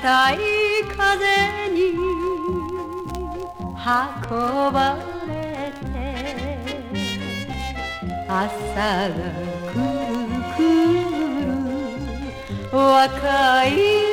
たい風に運ばれて朝が来る来る若い